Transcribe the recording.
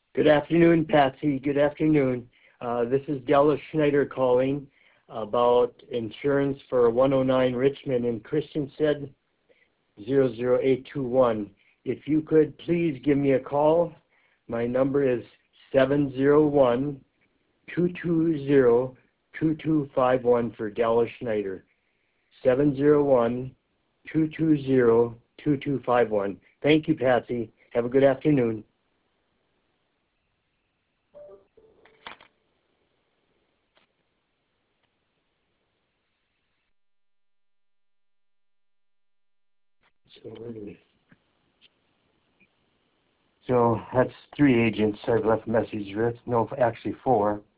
Good afternoon, Patsy. Good afternoon. This is Dallas Schneider calling about insurance for 109 Richmond, and Christian said 00821. If you could please give me a call. My number is 701-220-2251 for Dallas Schneider. 701-220-2251. Thank you, Patsy. Have a good afternoon. So that's 3 agents I've left messages with. No, actually 4.